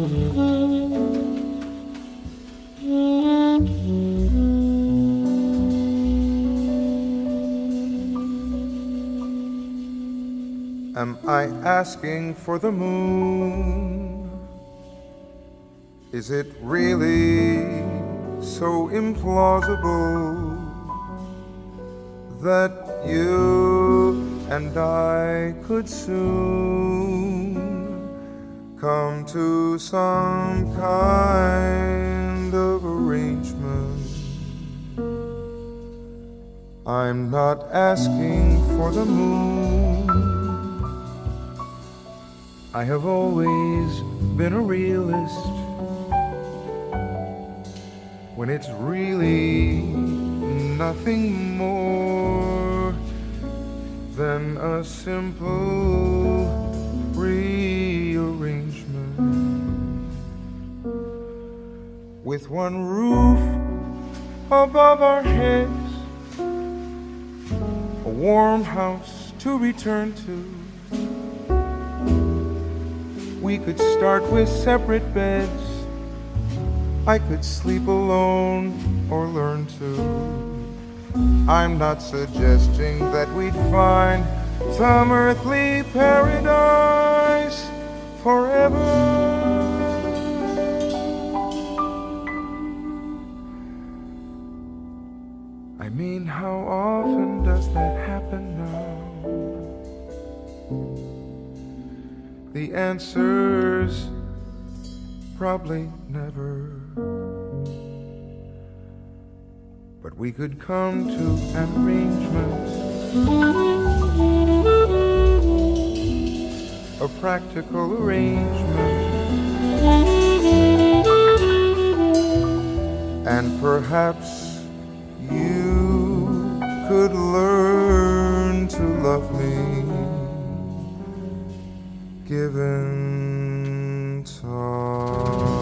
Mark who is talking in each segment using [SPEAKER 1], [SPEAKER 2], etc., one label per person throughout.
[SPEAKER 1] Am I asking for the moon? Is it really so implausible that you and I could soon come to some kind of arrangement? I'm not asking for the moon. I have always been a realist when it's really nothing more than a simple rearrangement with one roof above our heads, a warm house to return to. We could start with separate beds. I could sleep alone or learn to. I'm not suggesting that we'd find some earthly paradise forever. I mean, how often does that happen now? The answer's probably never. But we could come to an arrangement, a practical arrangement, and perhaps you could learn to love me given time.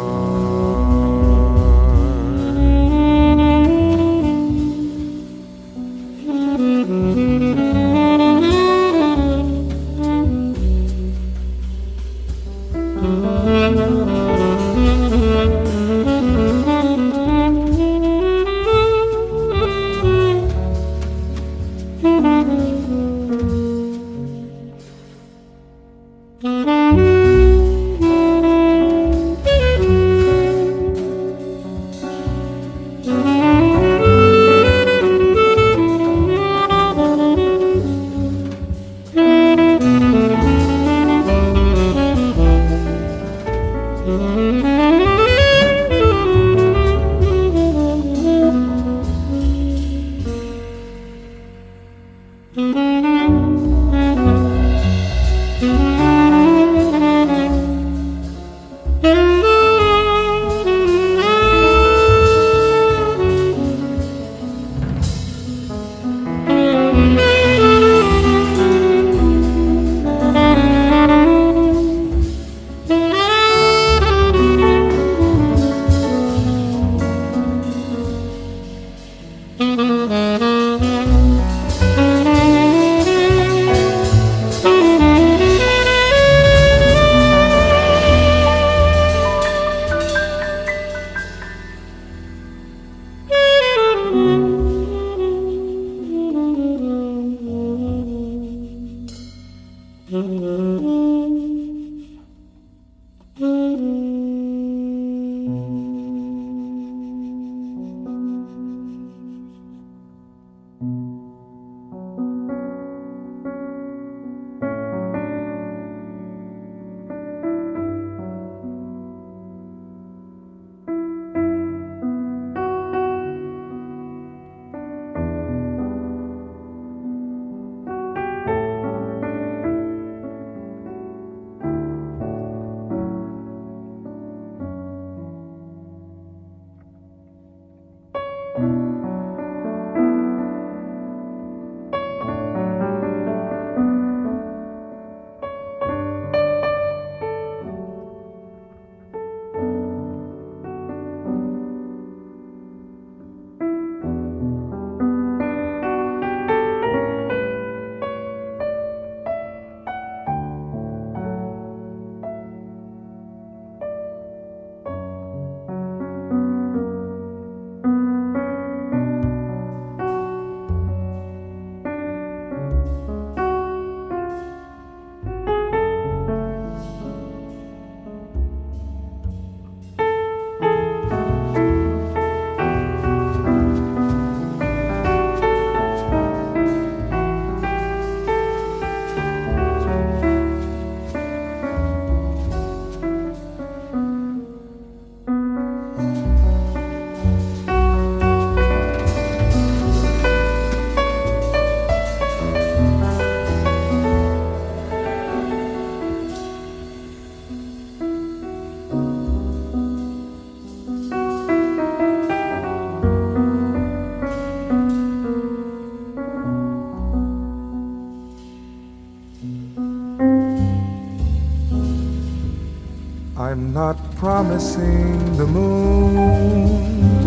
[SPEAKER 1] not promising the moon.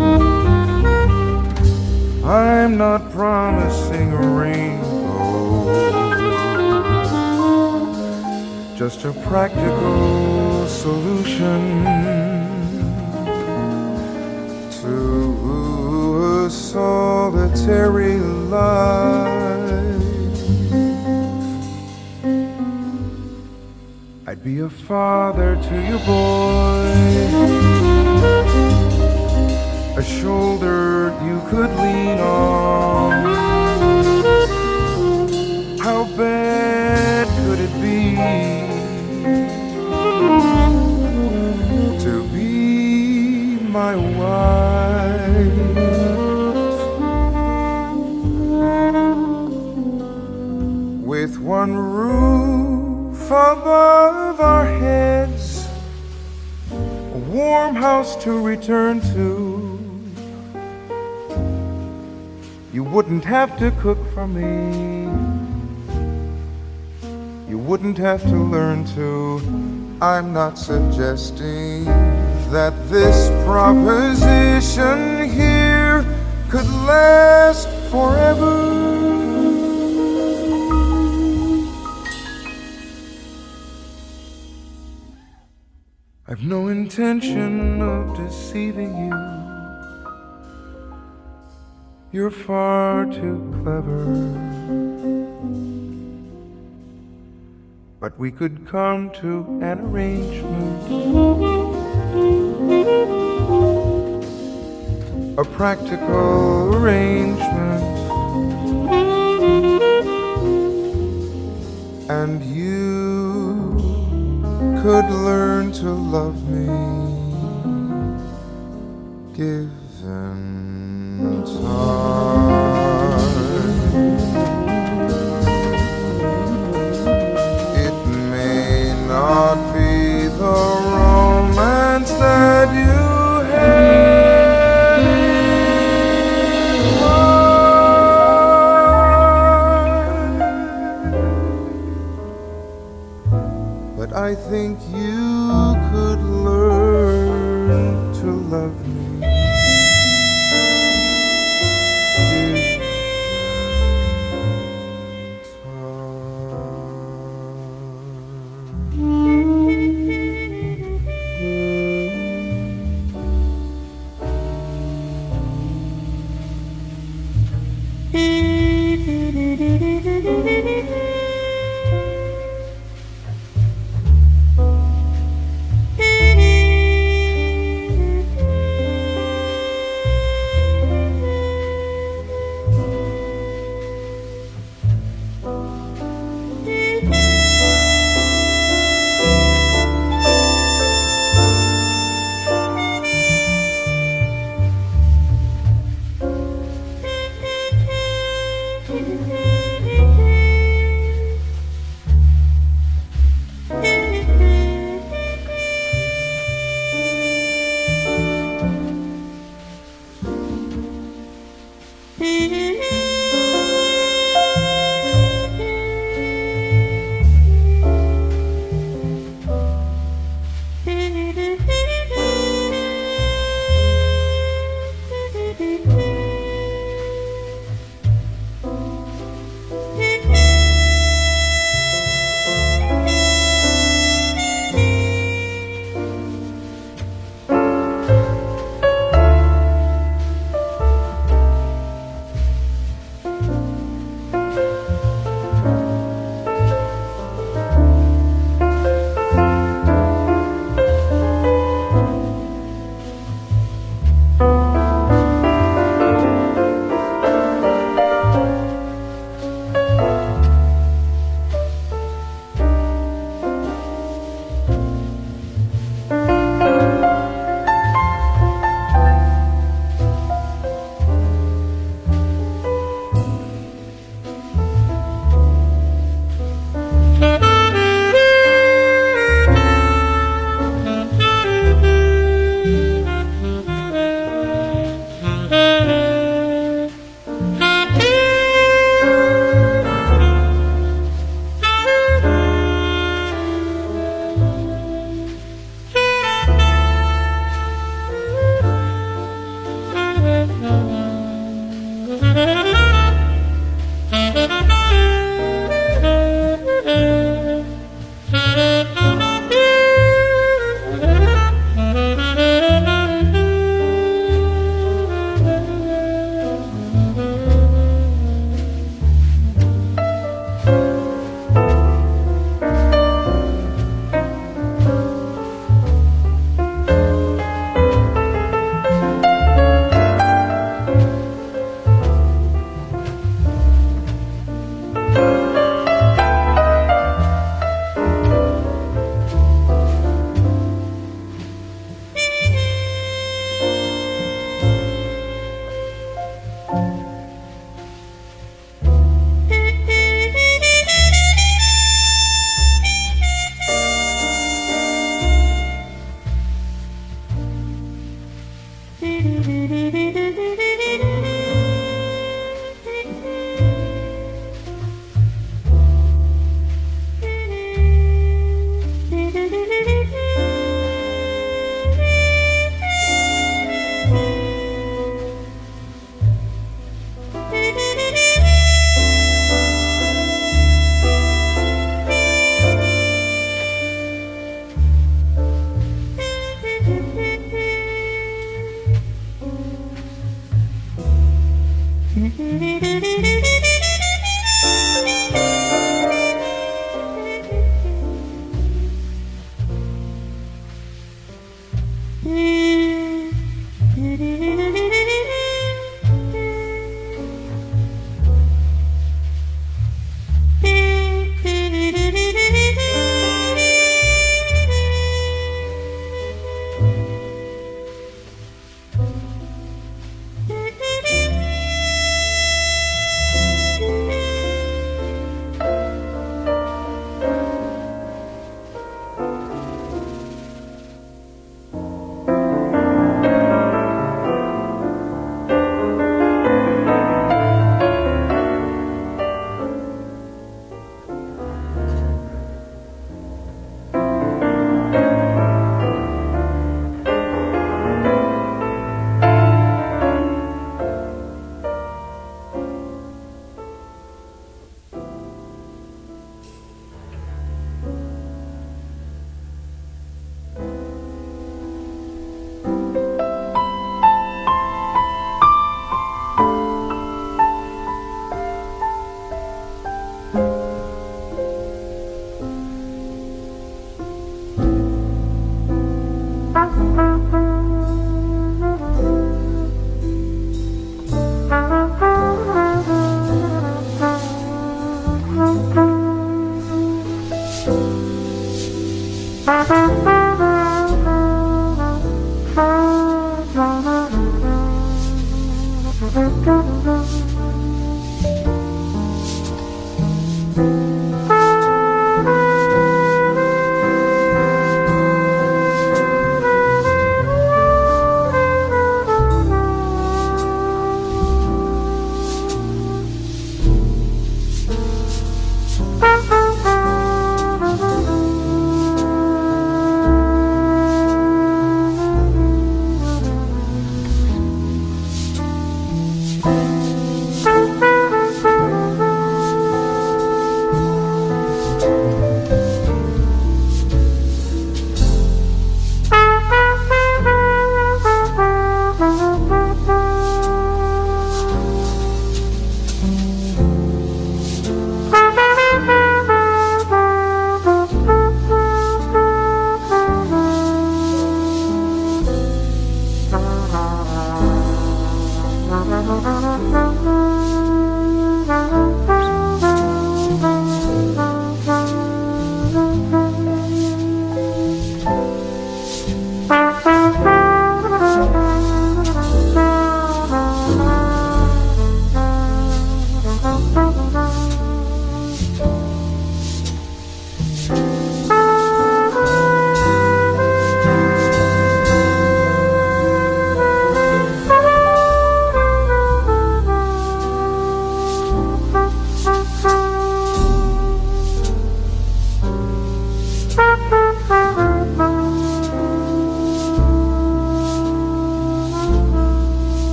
[SPEAKER 1] I'm not promising a rainbow, just a practical solution to a solitary life. I'd be a father to your boy, a shoulder you could lean on. How bad could it be to be my wife? With one roof above our heads, a warm house to return to. You wouldn't have to cook for me, you wouldn't have to learn to. I'm not suggesting that this proposition here could last forever. I've no intention of deceiving you. You're far too clever. But we could come to an arrangement, a practical arrangement, and you could learn to love me, given time. It may not be the romance that you had in mind, but I think you could learn to love me,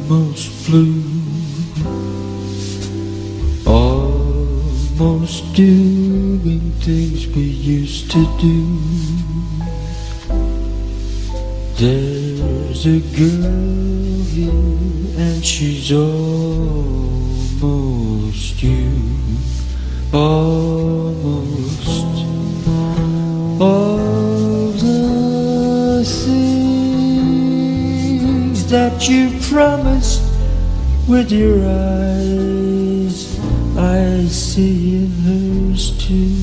[SPEAKER 2] almost blue, almost doing things we used to do. There's a girl here and she's almost you, almost. All the things that you promised with your eyes, I see in hers too.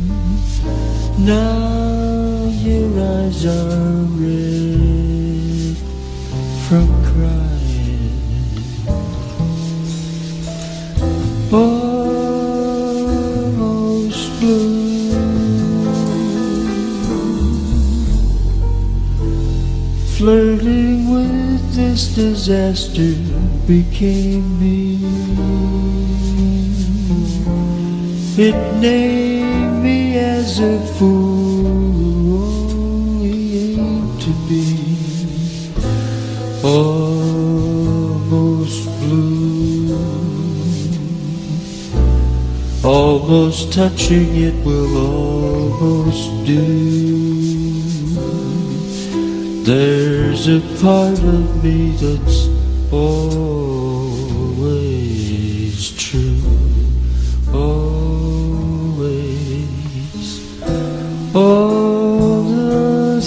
[SPEAKER 2] Now your eyes are red from crying. Almost blue. Flirting with this disaster became me. It named me as a fool only aimed to be. Almost blue, almost touching it will almost do. There's a part of me that's always true, always. All the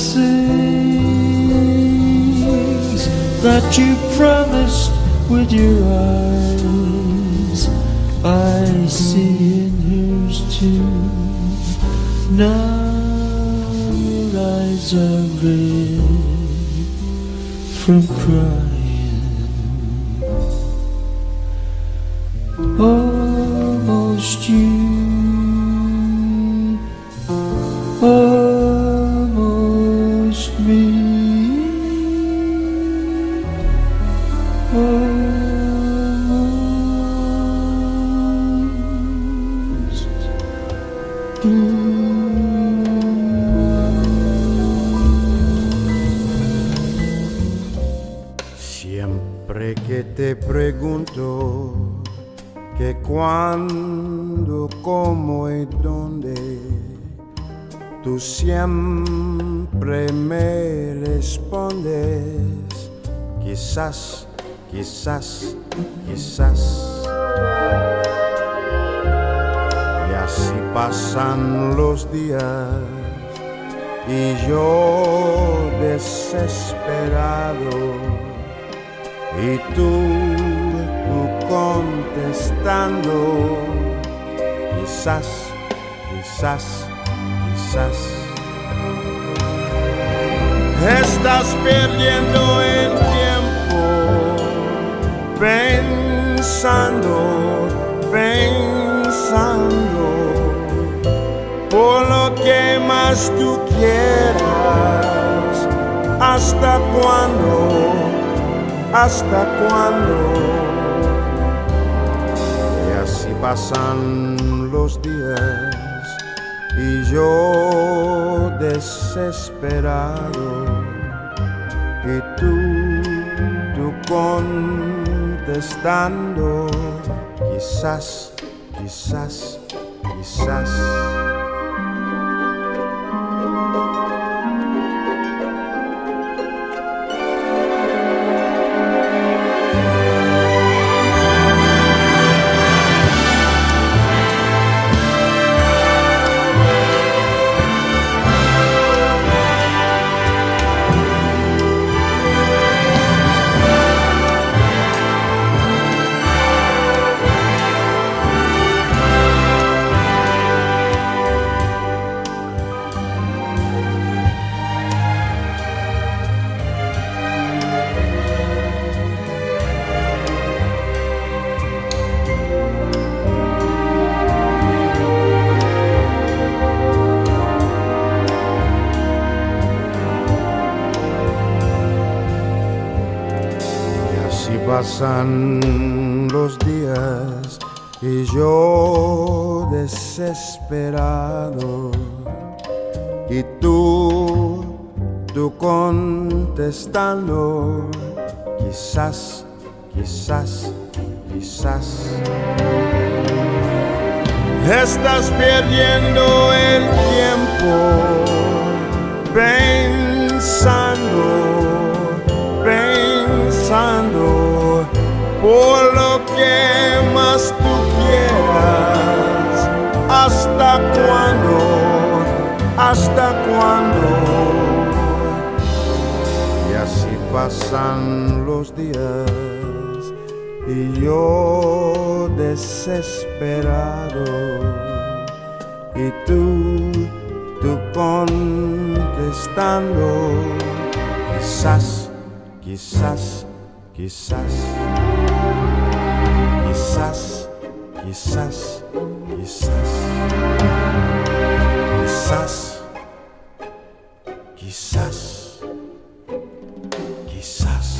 [SPEAKER 2] things that you promised with your eyes, I see in hers too. Now your eyes are red from crying. Almost you, almost me, almost blue.
[SPEAKER 1] Siempre que te pregunto que cuándo, cómo y dónde, tú siempre me respondes quizás, quizás, quizás. Y así pasan los días y yo desesperado, y tú contestando quizás, quizás, quizás. Estás perdiendo el tiempo pensando, pensando por lo que más tú quieras. ¿Hasta cuándo? ¿Hasta cuándo? Y así pasan los días y yo desesperado, y tú contestando quizás, quizás, quizás. Pasan los días y yo desesperado, y tú contestando quizás, quizás, quizás estás perdiendo el tiempo pensando, pensando por lo que más tú quieras. ¿Hasta cuándo? ¿Hasta cuándo? Y así pasan los días y yo desesperado, y tú contestando, quizás, quizás, quizás, quizás, quizás, quizás, quizás, quizás, quizás.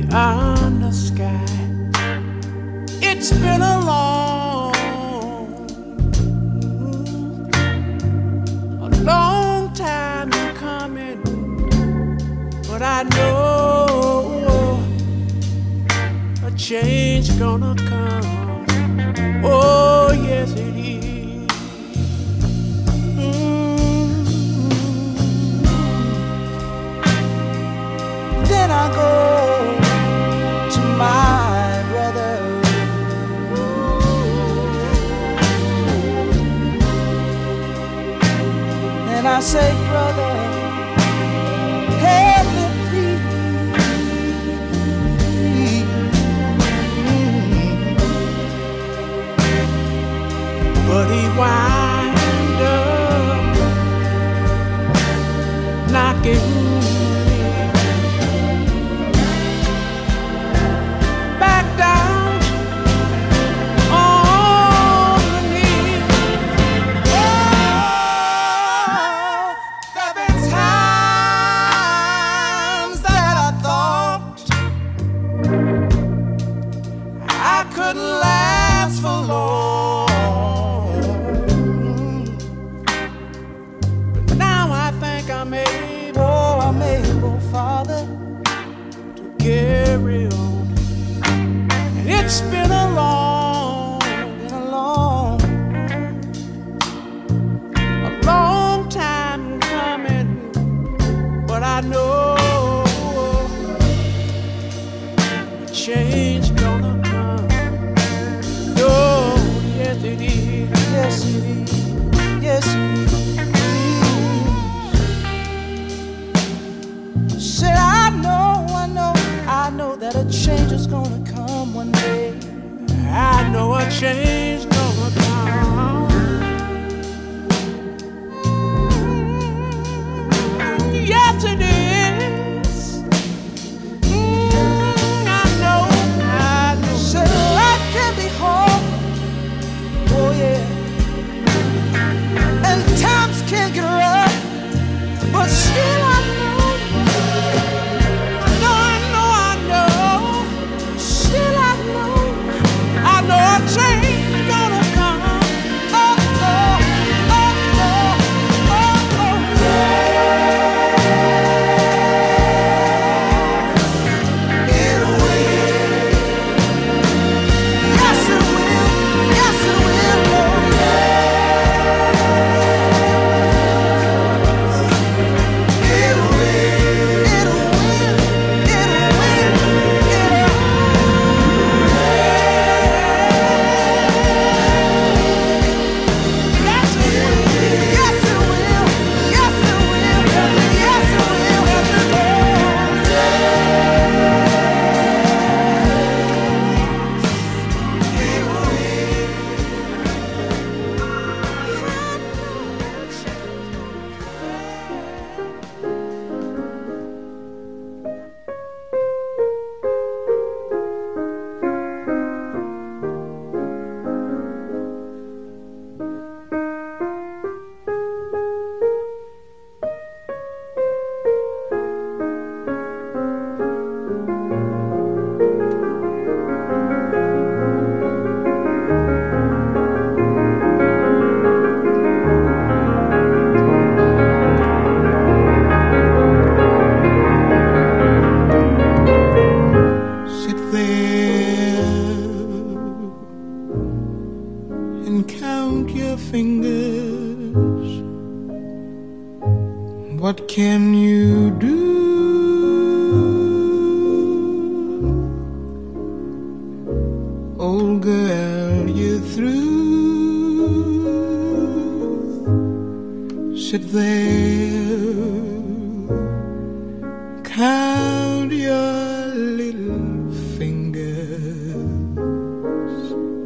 [SPEAKER 3] on the sky. It's been a long time coming, but I know a change gonna come. Oh yes it is. Then I go to my brother. And I say, brother, help me please. But he wind up knocking me back down on the knee. Oh, there've been times that I thought I couldn't last for long. But now I think I'm able, Father, to carry on. And it's been a long time coming, but I know change gonna come. Oh, yes it is. Yes it is. Yes it is. Said I know that a change is gonna come one day. I know a change gonna come. Yes it is. I know. Said life can be hard. Oh yeah. And times can get rough, but still I know. Still I know a change gonna come. Oh, oh, oh, oh, oh, oh. It will. Yes, it will. Yes, it will. Oh, yes. It will. It will. It will.
[SPEAKER 2] What can you do? Old girl, you're through. Sit there, count your little fingers.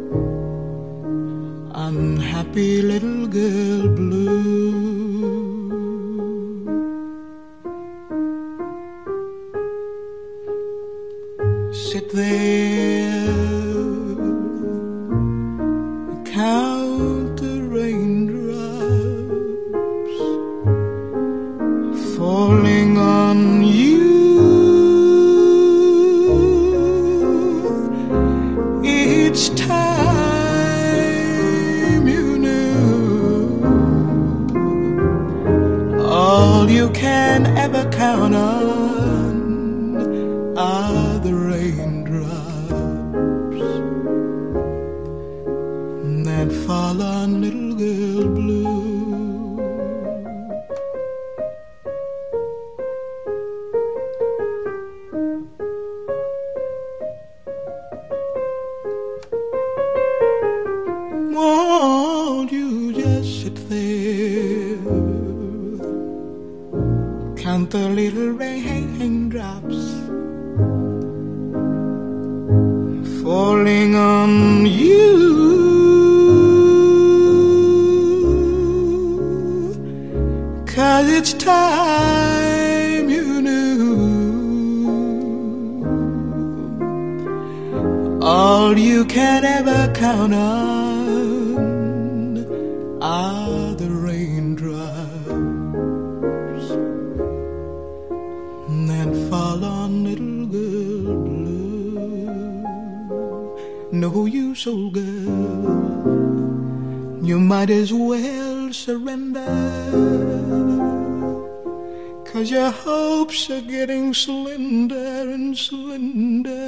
[SPEAKER 2] Unhappy little girl blue. Sit there, count the raindrops falling on you. count on are the raindrops that fall on little girl blue. Won't you just sit there, count the little raindrops falling on you, 'cause it's time you knew all you can ever count on are the raindrops that fall on little girl blue. No use, old girl, you might as well surrender, 'cause your hopes are getting slender and slender.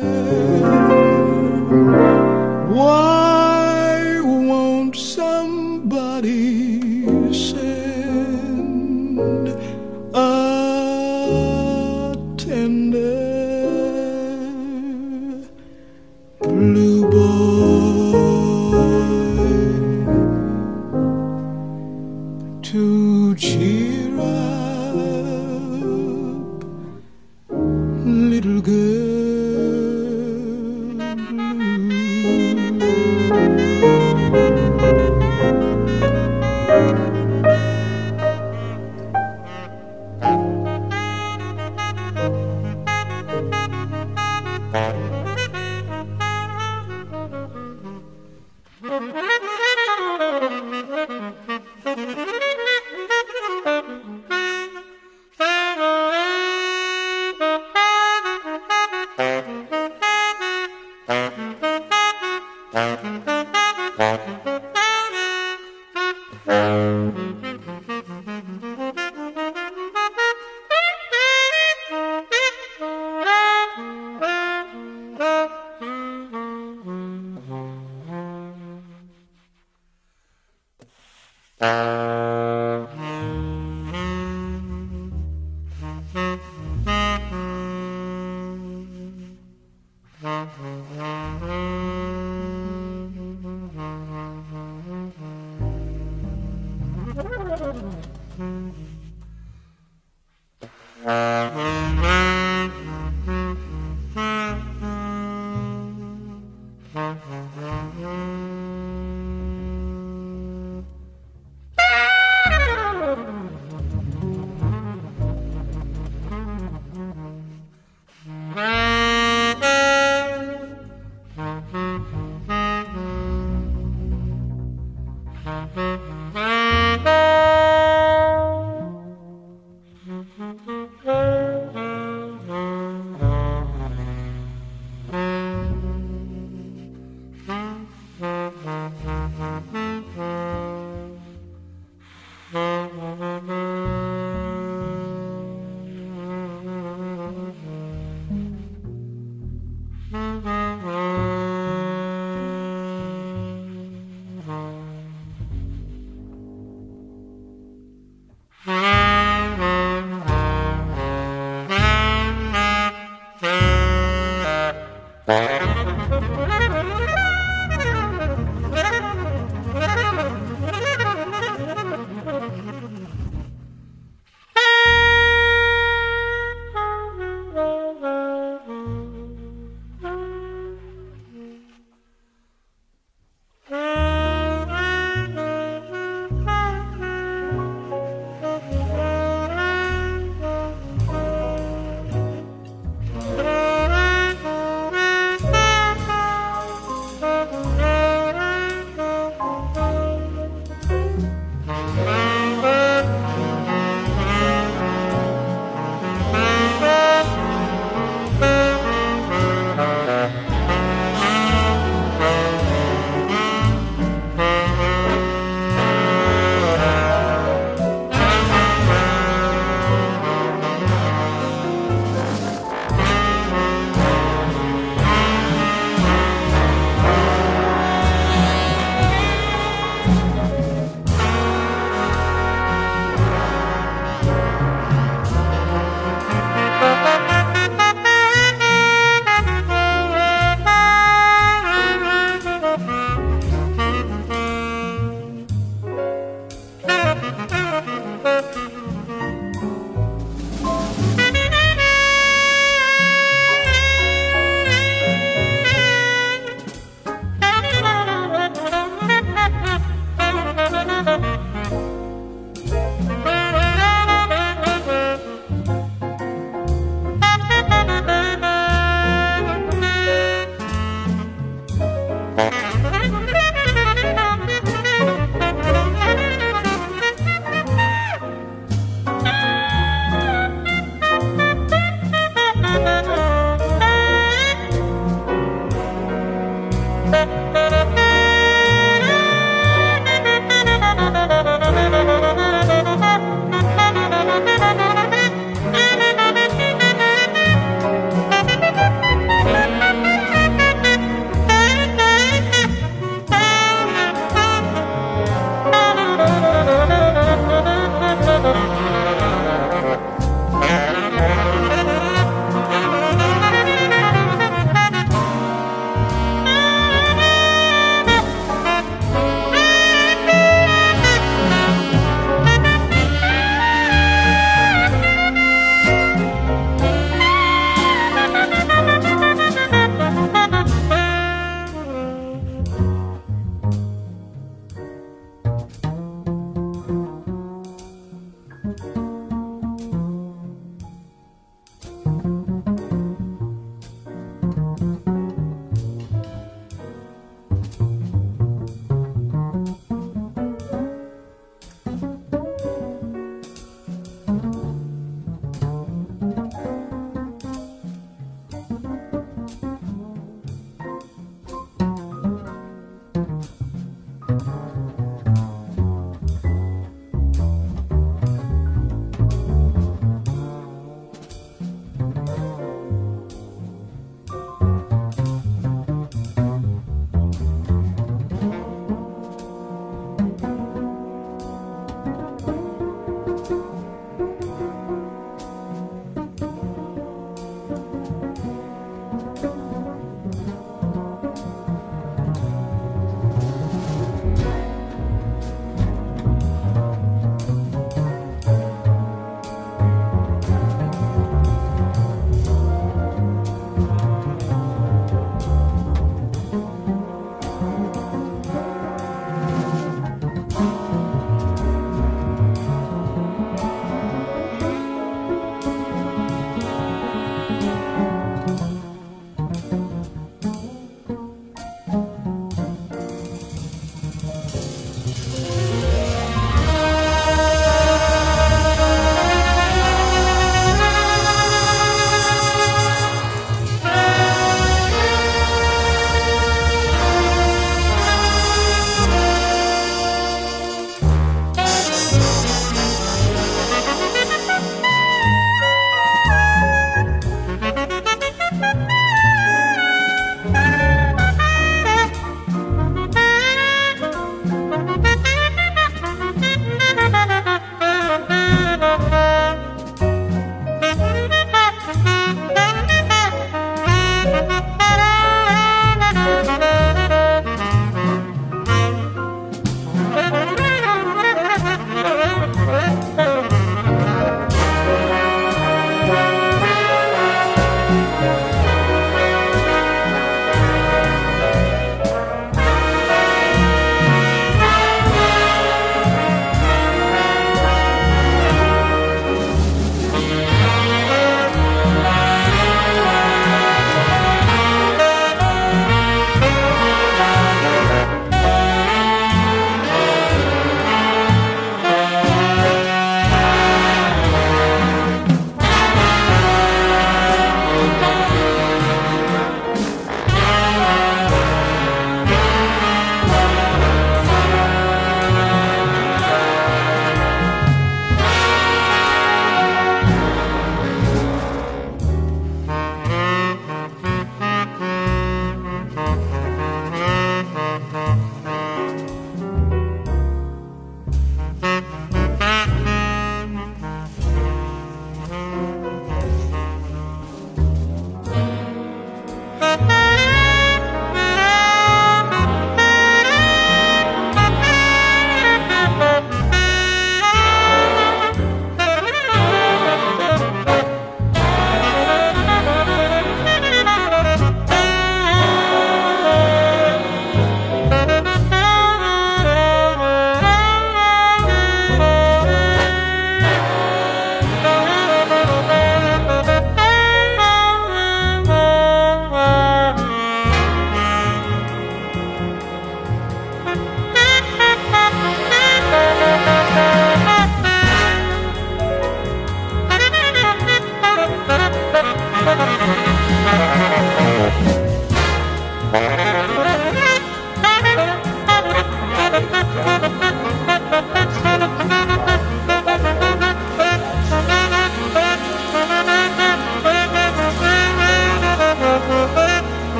[SPEAKER 2] Why won't somebody send a tender blue boy to cheer up little girl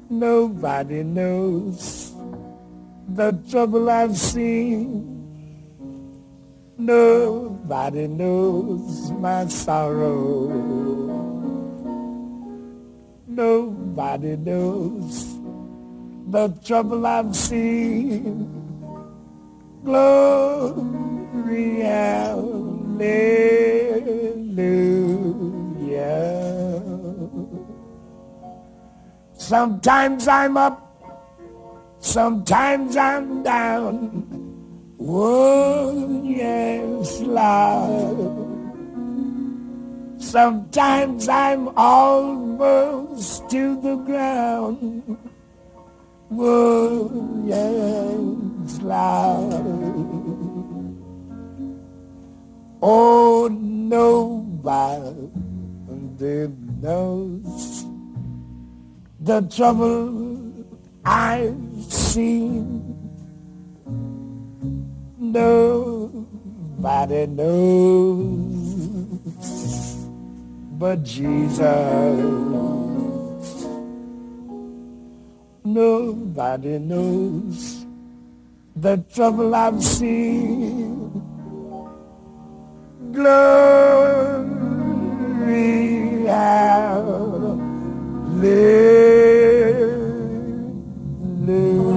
[SPEAKER 2] Nobody knows the trouble I've seen. Nobody knows my sorrow. Nobody knows the trouble I've seen. Glory, hallelujah. Sometimes I'm up, sometimes I'm down. Oh, yes, Lord. Sometimes I'm almost to the ground. Oh, yes, Lord. Oh, nobody knows the trouble I've seen. Nobody knows but Jesus. Nobody knows the trouble I've seen. Glory, hallelujah.